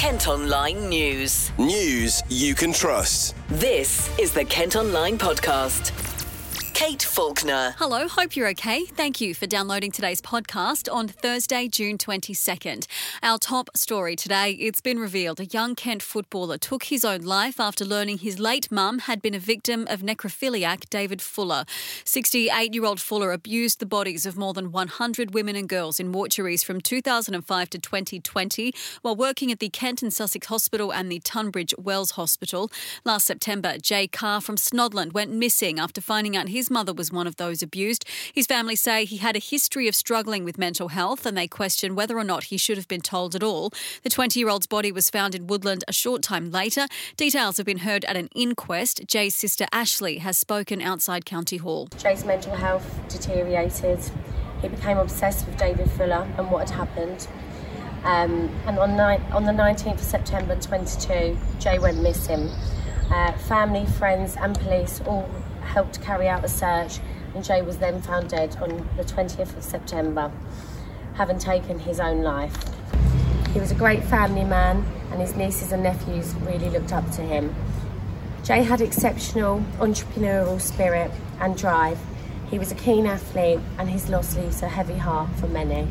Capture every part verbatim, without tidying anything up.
Kent Online News. News you can trust. This is the Kent Online Podcast. Kate Faulkner. Hello, hope you're okay. Thank you for downloading today's podcast on Thursday, June twenty-second. Our top story today, it's been revealed a young Kent footballer took his own life after learning his late mum had been a victim of necrophiliac David Fuller. sixty-eight-year-old Fuller abused the bodies of more than one hundred women and girls in mortuaries from two thousand five to twenty twenty while working at the Kent and Sussex Hospital and the Tunbridge Wells Hospital. Last September, Jay Carr from Snodland went missing after finding out his mother was one of those abused. His family say he had a history of struggling with mental health and they question whether or not he should have been told at all. The twenty-year-old's body was found in Woodland a short time later. Details have been heard at an inquest. Jay's sister Ashley has spoken outside County Hall. Jay's mental health deteriorated. He became obsessed with David Fuller and what had happened. Um, and on, ni- on the nineteenth of September twenty-two, Jay went missing. Uh, family, friends and police all helped carry out a search, and Jay was then found dead on the twentieth of September, having taken his own life. He was a great family man and his nieces and nephews really looked up to him. Jay had exceptional entrepreneurial spirit and drive. He was a keen athlete and his loss leaves a heavy heart for many.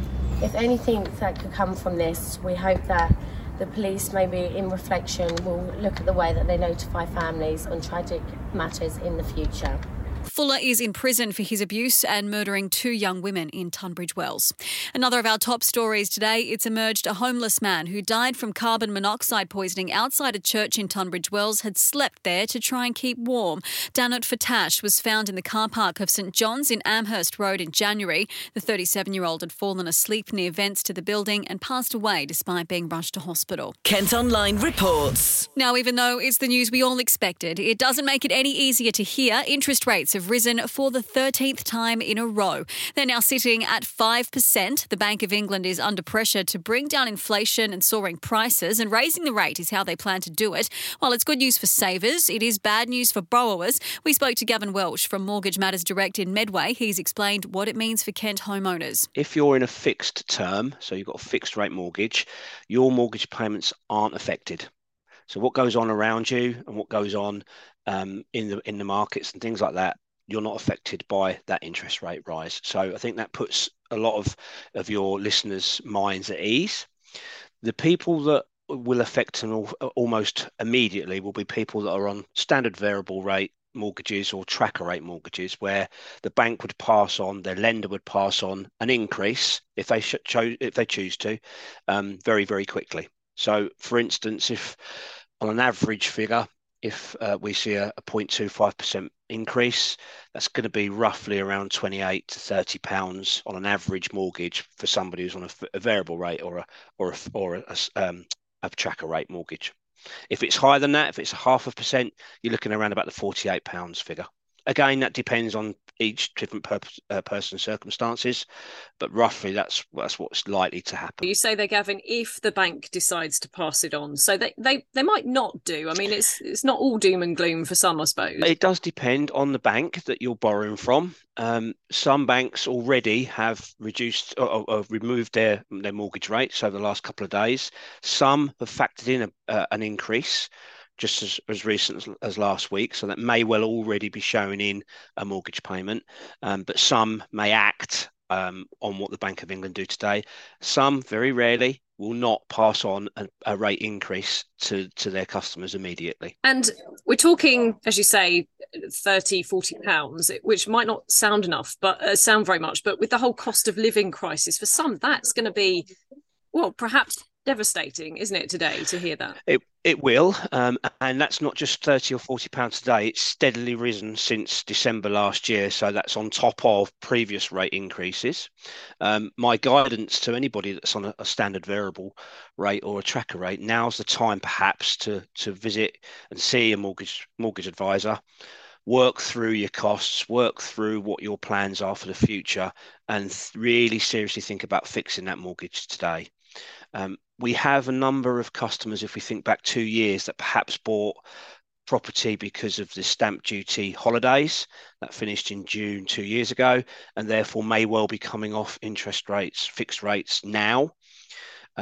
If anything that could come from this, we hope that the police, maybe in reflection, will look at the way that they notify families on tragic matters in the future. Fuller is in prison for his abuse and murdering two young women in Tunbridge Wells. Another of our top stories today, it's emerged a homeless man who died from carbon monoxide poisoning outside a church in Tunbridge Wells had slept there to try and keep warm. Danut Fatash was found in the car park of St John's in Amherst Road in January. The thirty-seven-year-old had fallen asleep near vents to the building and passed away despite being rushed to hospital. Kent Online reports. Now, even though it's the news we all expected, it doesn't make it any easier to hear. Interest rates have risen for the thirteenth time in a row. They're now sitting at five percent. The Bank of England is under pressure to bring down inflation and soaring prices, and raising the rate is how they plan to do it. While it's good news for savers, it is bad news for borrowers. We spoke to Gavin Welsh from Mortgage Matters Direct in Medway. He's explained what it means for Kent homeowners. If you're in a fixed term, so you've got a fixed rate mortgage, your mortgage payments aren't affected. So what goes on around you and what goes on um, in the in the markets and things like that, you're not affected by that interest rate rise. So I think that puts a lot of, of your listeners' minds at ease. The people that will affect them almost immediately will be people that are on standard variable rate mortgages or tracker rate mortgages, where the bank would pass on, their lender would pass on an increase if they sh- cho- if they choose to, um, very, very quickly. So, for instance, if on an average figure, if uh, we see a, a zero point two five percent increase, that's going to be roughly around twenty-eight to thirty pounds on an average mortgage for somebody who's on a, a variable rate or a or a, or a, um, a tracker rate mortgage. If it's higher than that, if it's a half a percent, you're looking around about the forty-eight pounds figure. Again, that depends on each different per, uh, person's circumstances, but roughly that's that's what's likely to happen. You say there, Gavin, if the bank decides to pass it on, so they, they, they might not do. I mean, it's it's not all doom and gloom for some, I suppose. It does depend on the bank that you're borrowing from. Um, some banks already have reduced or, or removed their their mortgage rates over the last couple of days. Some have factored in a, uh, an increase just as, as recent as, as last week, so that may well already be showing in a mortgage payment, um, but some may act um, on what the Bank of England do today. Some, very rarely, will not pass on a, a rate increase to, to their customers immediately. And we're talking, as you say, thirty, forty pounds, which might not sound enough, but uh, sound very much, but with the whole cost of living crisis, for some, that's going to be, well, perhaps devastating, isn't it, today, to hear that? It it will, um, and that's not just thirty or forty pounds today. It's steadily risen since December last year, so that's on top of previous rate increases. Um, my guidance to anybody that's on a, a standard variable rate or a tracker rate, now's the time perhaps to to visit and see a mortgage mortgage advisor. Work through your costs, work through what your plans are for the future, and really seriously think about fixing that mortgage today. Um, we have a number of customers, if we think back two years, that perhaps bought property because of the stamp duty holidays that finished in June two years ago, and therefore may well be coming off interest rates, fixed rates now. Um,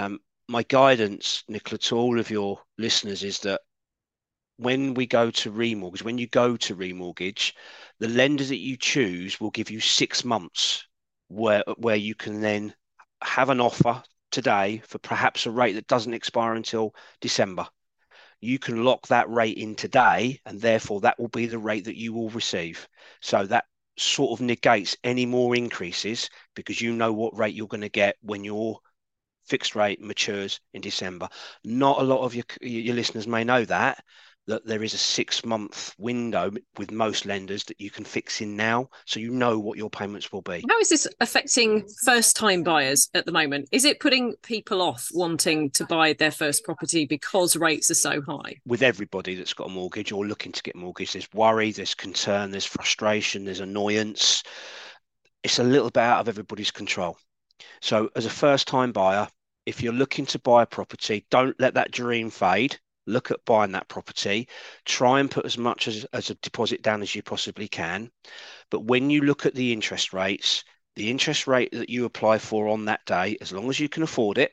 my guidance, Nicola, to all of your listeners is that when we go to remortgage, when you go to remortgage, the lender that you choose will give you six months where where you can then have an offer today for perhaps a rate that doesn't expire until December. You can lock that rate in today, and therefore that will be the rate that you will receive. So that sort of negates any more increases because you know what rate you're going to get when your fixed rate matures in December. Not a lot of your, your listeners may know that, that there is a six month window with most lenders that you can fix in now. So you know what your payments will be. How is this affecting first time buyers at the moment? Is it putting people off wanting to buy their first property because rates are so high? With everybody that's got a mortgage or looking to get a mortgage, there's worry, there's concern, there's frustration, there's annoyance. It's a little bit out of everybody's control. So as a first time buyer, if you're looking to buy a property, don't let that dream fade. Look at buying that property. Try and put as much as, as a deposit down as you possibly can. But when you look at the interest rates, the interest rate that you apply for on that day, as long as you can afford it,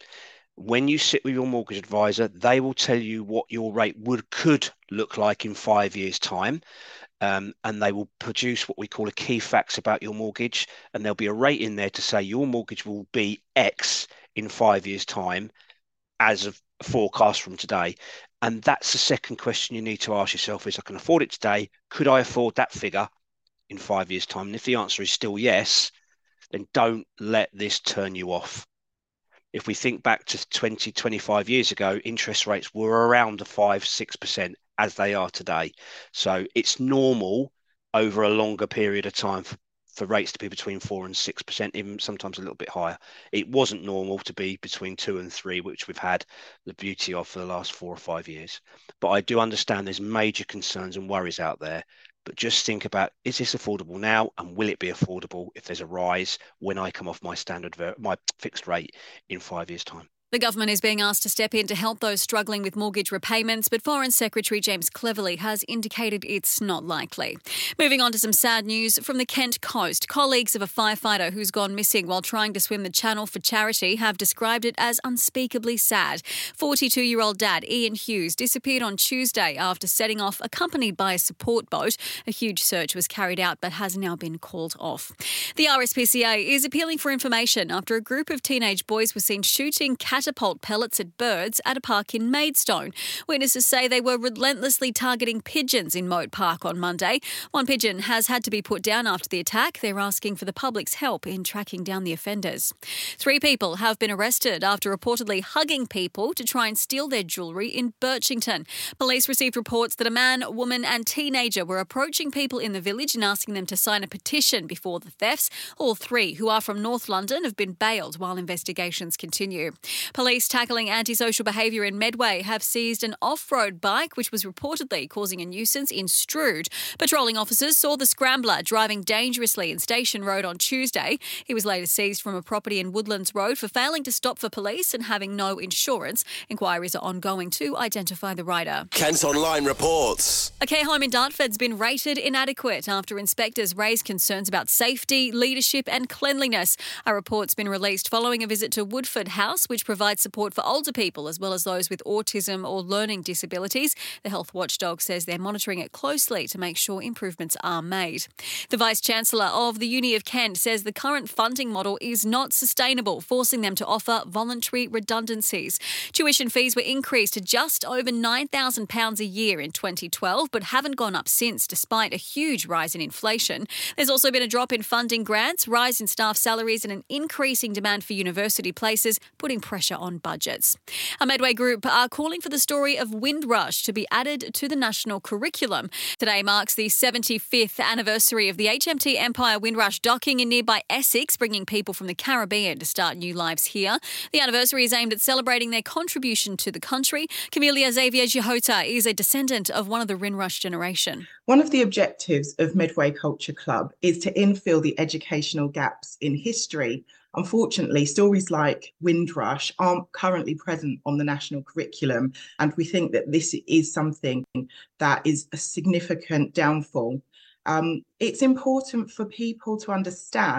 when you sit with your mortgage advisor, they will tell you what your rate would could look like in five years' time. Um, and they will produce what we call a key facts about your mortgage. And there'll be a rate in there to say your mortgage will be X in five years' time as of forecast from today. And that's the second question you need to ask yourself is, I can afford it today. Could I afford that figure in five years' time? And if the answer is still yes, then don't let this turn you off. If we think back to twenty, twenty-five years ago, interest rates were around the five, six percent as they are today. So it's normal over a longer period of time for, for rates to be between four and six percent, even sometimes a little bit higher. It wasn't normal to be between two and three, which we've had the beauty of for the last four or five years. But I do understand there's major concerns and worries out there. But just think about, is this affordable now? And will it be affordable if there's a rise when I come off my standard, my fixed rate in five years' time? The government is being asked to step in to help those struggling with mortgage repayments, but Foreign Secretary James Cleverly has indicated it's not likely. Moving on to some sad news from the Kent coast. Colleagues of a firefighter who's gone missing while trying to swim the channel for charity have described it as unspeakably sad. forty-two-year-old dad Ian Hughes disappeared on Tuesday after setting off accompanied by a support boat. A huge search was carried out but has now been called off. The R S P C A is appealing for information after a group of teenage boys were seen shooting catapult pellets at birds at a park in Maidstone. Witnesses say they were relentlessly targeting pigeons in Moat Park on Monday. One pigeon has had to be put down after the attack. They're asking for the public's help in tracking down the offenders. Three people have been arrested after reportedly hugging people to try and steal their jewellery in Birchington. Police received reports that a man, woman and teenager were approaching people in the village and asking them to sign a petition before the thefts. All three, who are from North London, have been bailed while investigations continue. Police tackling antisocial behaviour in Medway have seized an off-road bike which was reportedly causing a nuisance in Strood. Patrolling officers saw the scrambler driving dangerously in Station Road on Tuesday. He was later seized from a property in Woodlands Road for failing to stop for police and having no insurance. Inquiries are ongoing to identify the rider. Kent Online reports. A care home in Dartford's been rated inadequate after inspectors raised concerns about safety, leadership and cleanliness. A report's been released following a visit to Woodford House, which provides support for older people as well as those with autism or learning disabilities. The health watchdog says they're monitoring it closely to make sure improvements are made. The Vice-Chancellor of the Uni of Kent says the current funding model is not sustainable, forcing them to offer voluntary redundancies. Tuition fees were increased to just over nine thousand pounds a year in twenty twelve, but haven't gone up since, despite a huge rise in inflation. There's also been a drop in funding grants, rise in staff salaries and an increasing demand for university places, putting pressure on budgets. A Medway group are calling for the story of Windrush to be added to the national curriculum. Today marks the seventy-fifth anniversary of the H M T Empire Windrush docking in nearby Essex, bringing people from the Caribbean to start new lives here. The anniversary is aimed at celebrating their contribution to the country. Camelia Xavier Jehota is a descendant of one of the Windrush generation. One of the objectives of Medway Culture Club is to infill the educational gaps in history. Unfortunately, stories like Windrush aren't currently present on the national curriculum, and we think that this is something that is a significant downfall. Um, it's important for people to understand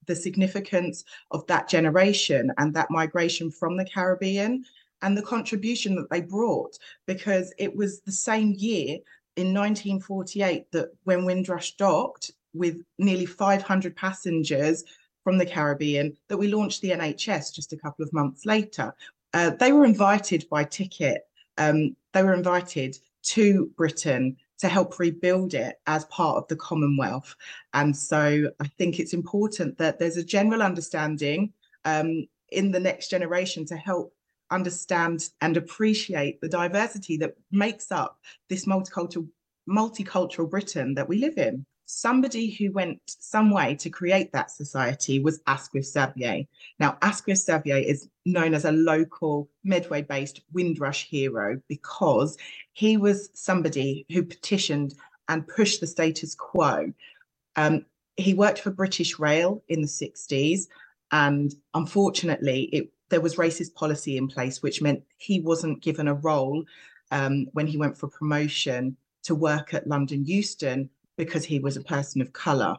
the significance of that generation and that migration from the Caribbean and the contribution that they brought, because it was the same year in nineteen forty-eight that when Windrush docked with nearly five hundred passengers from the Caribbean, that we launched the N H S just a couple of months later. Uh, they were invited by Ticket. Um, they were invited to Britain to help rebuild it as part of the Commonwealth. And so I think it's important that there's a general understanding um, in the next generation to help understand and appreciate the diversity that makes up this multicultural, multicultural Britain that we live in. Somebody who went some way to create that society was Asquith Xavier. Now, Asquith Xavier is known as a local Medway-based Windrush hero because he was somebody who petitioned and pushed the status quo. Um, he worked for British Rail in the sixties, and unfortunately, it, there was racist policy in place, which meant he wasn't given a role um, when he went for promotion to work at London Euston, because he was a person of colour.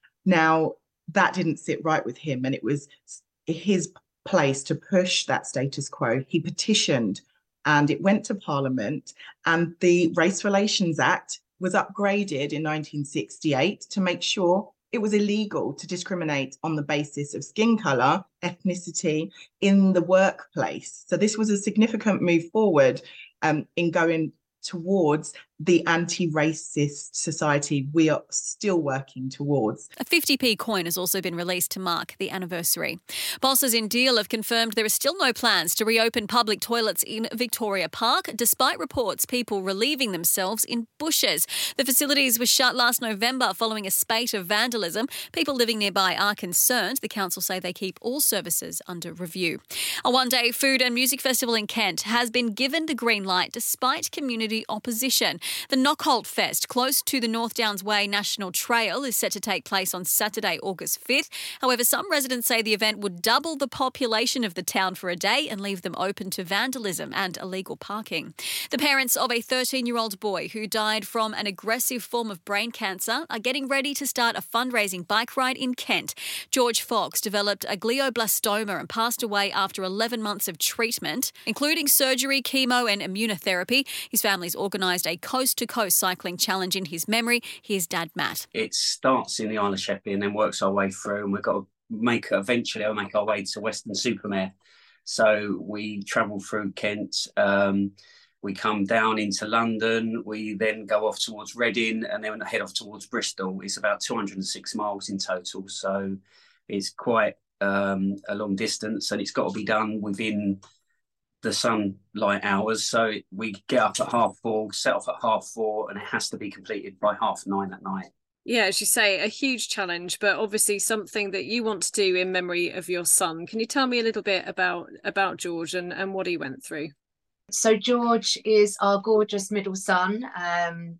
Now, that didn't sit right with him, and it was his place to push that status quo. He petitioned, and it went to Parliament, and the Race Relations Act was upgraded in nineteen sixty-eight to make sure it was illegal to discriminate on the basis of skin colour, ethnicity in the workplace. So this was a significant move forward um, in going towards the anti-racist society we are still working towards. A fifty p coin has also been released to mark the anniversary. Bosses in Deal have confirmed there are still no plans to reopen public toilets in Victoria Park, despite reports people relieving themselves in bushes. The facilities were shut last November following a spate of vandalism. People living nearby are concerned. The council say they keep all services under review. A one-day food and music festival in Kent has been given the green light despite community opposition. The Knockholt Fest, close to the North Downs Way National Trail, is set to take place on Saturday, August fifth. However, some residents say the event would double the population of the town for a day and leave them open to vandalism and illegal parking. The parents of a thirteen-year-old boy who died from an aggressive form of brain cancer are getting ready to start a fundraising bike ride in Kent. George Fox developed a glioblastoma and passed away after eleven months of treatment, including surgery, chemo and immunotherapy. His family's organised a coast-to-coast cycling challenge in his memory. Here's Dad Matt. It starts in the Isle of Sheppey and then works our way through, and we've got to make eventually I'll make our way to Weston-super-Mare. So we travel through Kent, um, we come down into London, we then go off towards Reading and then head off towards Bristol. It's about two hundred six miles in total, so it's quite um, a long distance, and it's got to be done within the sunlight hours. So we get up at half four, set off at half four, and it has to be completed by half nine at night. Yeah, as you say, a huge challenge, but obviously something that you want to do in memory of your son. Can you tell me a little bit about, about George and, and what he went through? So George is our gorgeous middle son. Um,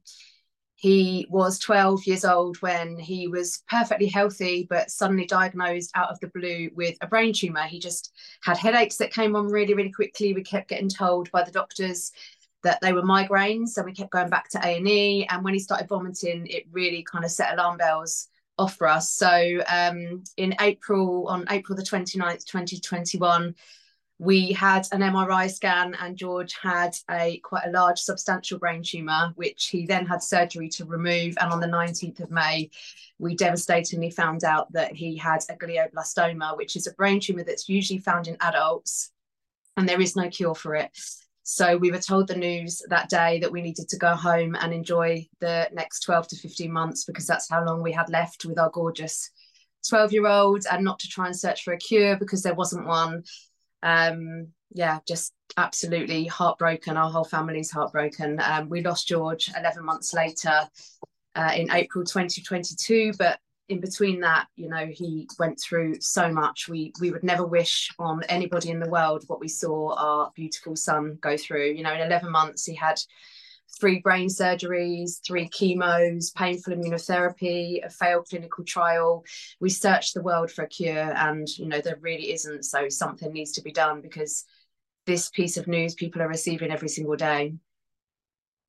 he was twelve years old when he was perfectly healthy, but suddenly diagnosed out of the blue with a brain tumour. He just had headaches that came on really, really quickly. We kept getting told by the doctors that they were migraines, and we kept going back to A and E. And when he started vomiting, it really kind of set alarm bells off for us. So um, in April, on April the twenty-ninth, twenty twenty-one, we had an M R I scan, and George had a quite a large substantial brain tumour, which he then had surgery to remove. And on the nineteenth of May, we devastatingly found out that he had a glioblastoma, which is a brain tumour that's usually found in adults, and there is no cure for it. So we were told the news that day that we needed to go home and enjoy the next twelve to fifteen months, because that's how long we had left with our gorgeous twelve-year-old, and not to try and search for a cure because there wasn't one. Um, yeah, just absolutely heartbroken. Our whole family's heartbroken. Um, we lost George eleven months later uh, in April twenty twenty-two, but in between that, you know, he went through so much. We we would never wish on anybody in the world what we saw our beautiful son go through. You know, in eleven months, he had three brain surgeries, three chemos, painful immunotherapy, a failed clinical trial. We searched the world for a cure, and, you know, there really isn't. So something needs to be done, because this piece of news people are receiving every single day.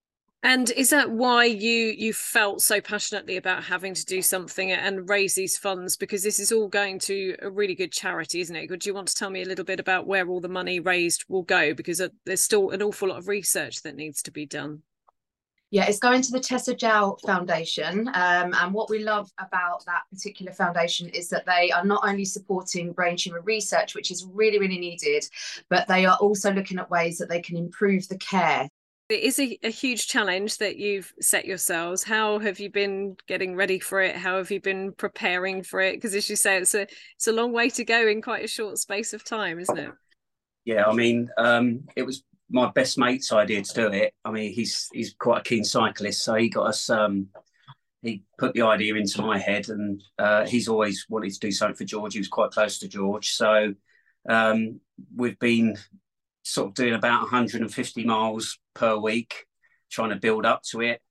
And is that why you you felt so passionately about having to do something and raise these funds? Because this is all going to a really good charity, isn't it? Would you want to tell me a little bit about where all the money raised will go? Because there's still an awful lot of research that needs to be done. Yeah, it's going to the Tessa Jow Foundation. Um, and what we love about that particular foundation is that they are not only supporting brain tumour research, which is really, really needed, but they are also looking at ways that they can improve the care. It is a, a huge challenge that you've set yourselves. How have you been getting ready for it? How have you been preparing for it? Because as you say, it's a it's a long way to go in quite a short space of time, isn't it? Yeah, I mean, um, it was my best mate's idea to do it. I mean, he's he's quite a keen cyclist, so he got us. Um, he put the idea into my head, and uh, he's always wanted to do something for George. He was quite close to George, so um, we've been sort of doing about one hundred fifty miles per week, trying to build up to it,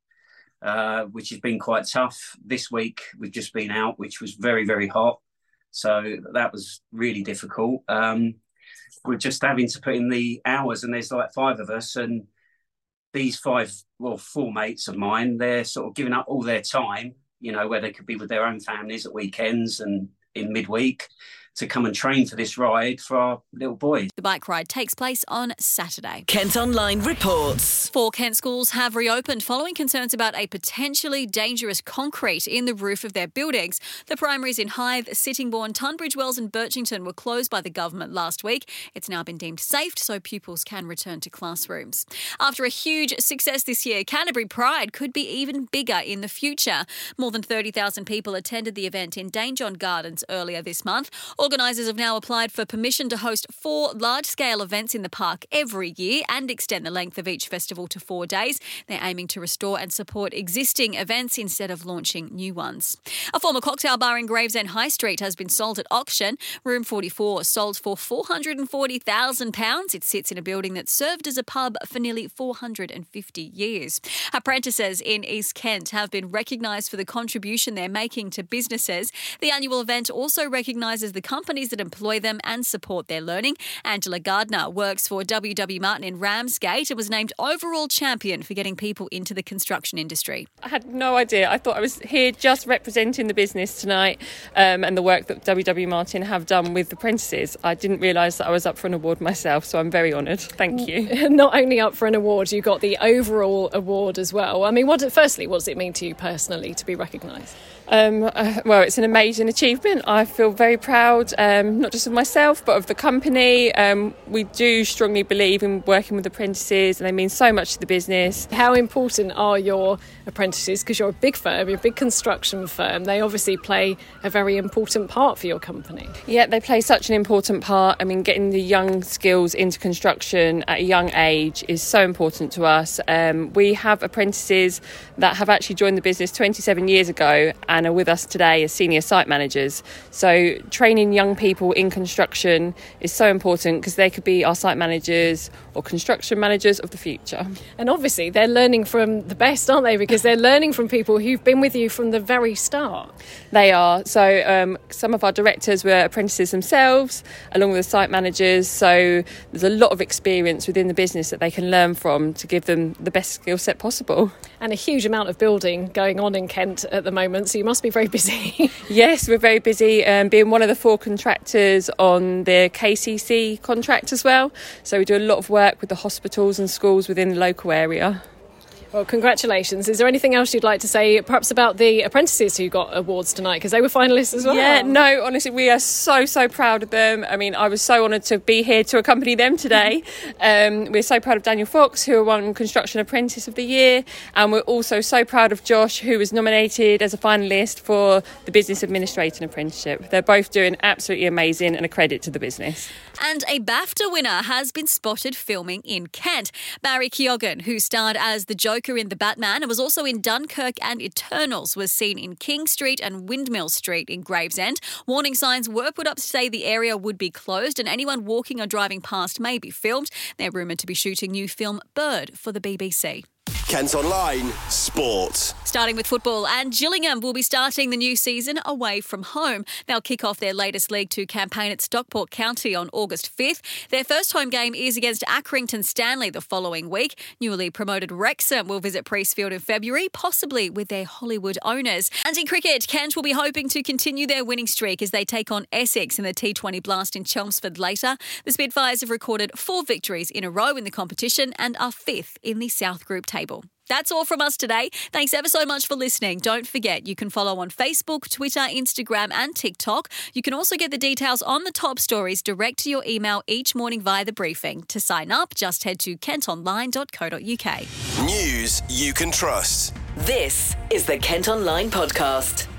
uh, which has been quite tough. This week we've just been out, which was very, very hot. So that was really difficult. Um, we're just having to put in the hours, and there's like five of us, and these five, well, four mates of mine, they're sort of giving up all their time, you know, where they could be with their own families at weekends and in midweek, to come and train for this ride for our little boys. The bike ride takes place on Saturday. Kent Online reports. Four Kent schools have reopened following concerns about a potentially dangerous concrete in the roof of their buildings. The primaries in Hythe, Sittingbourne, Tunbridge Wells and Birchington were closed by the government last week. It's now been deemed safe so pupils can return to classrooms. After a huge success this year, Canterbury Pride could be even bigger in the future. More than thirty thousand people attended the event in Dane John Gardens earlier this month. Organisers have now applied for permission to host four large-scale events in the park every year and extend the length of each festival to four days. They're aiming to restore and support existing events instead of launching new ones. A former cocktail bar in Gravesend High Street has been sold at auction. Room forty-four sold for four hundred forty thousand pounds. It sits in a building that served as a pub for nearly four hundred fifty years. Apprentices in East Kent have been recognised for the contribution they're making to businesses. The annual event also recognises the companies that employ them and support their learning. Angela Gardner works for W W Martin in Ramsgate and was named overall champion for getting people into the construction industry. I had no idea. I thought I was here just representing the business tonight um, and the work that W W Martin have done with apprentices. I didn't realise that I was up for an award myself, so I'm very honoured. Thank you. Not only up for an award, you got the overall award as well. I mean, what? Firstly, what does it mean to you personally to be recognised? Um, uh, well, it's an amazing achievement. I feel very proud, um, not just of myself, but of the company. Um, we do strongly believe in working with apprentices, and they mean so much to the business. How important are your apprentices? Because you're a big firm, you're a big construction firm. They obviously play a very important part for your company. Yeah, they play such an important part. I mean, getting the young skills into construction at a young age is so important to us. Um, we have apprentices that have actually joined the business twenty-seven years ago and are with us today as senior site managers. So training young people in construction is so important because they could be our site managers or construction managers of the future. And obviously they're learning from the best, aren't they? Because they're learning from people who've been with you from the very start. They are. So um, some of our directors were apprentices themselves, along with the site managers. So there's a lot of experience within the business that they can learn from to give them the best skill set possible. And a huge amount of building going on in Kent at the moment, so you must be very busy. Yes, we're very busy, um, being one of the four contractors on the K C C contract as well. So we do a lot of work with the hospitals and schools within the local area. Well, congratulations. Is there anything else you'd like to say, perhaps about the apprentices who got awards tonight? Because they were finalists as well. Yeah, no, honestly, we are so, so proud of them. I mean, I was so honoured to be here to accompany them today. um, we're so proud of Daniel Fox, who won Construction Apprentice of the Year. And we're also so proud of Josh, who was nominated as a finalist for the Business Administrator Apprenticeship. They're both doing absolutely amazing and a credit to the business. And a BAFTA winner has been spotted filming in Kent. Barry Keoghan, who starred as the Joker in The Batman and was also in Dunkirk and Eternals, was seen in King Street and Windmill Street in Gravesend. Warning signs were put up to say the area would be closed and anyone walking or driving past may be filmed. They're rumoured to be shooting new film Bird for the B B C. Kent Online Sport. Starting with football, and Gillingham will be starting the new season away from home. They'll kick off their latest League Two campaign at Stockport County on August fifth. Their first home game is against Accrington Stanley the following week. Newly promoted Wrexham will visit Priestfield in February, possibly with their Hollywood owners. And in cricket, Kent will be hoping to continue their winning streak as they take on Essex in the T twenty Blast in Chelmsford later. The Spitfires have recorded four victories in a row in the competition and are fifth in the South Group table. That's all from us today. Thanks ever so much for listening. Don't forget, you can follow on Facebook, Twitter, Instagram and TikTok. You can also get the details on the top stories direct to your email each morning via the briefing. To sign up, just head to kent online dot co dot uk. News you can trust. This is the Kent Online Podcast.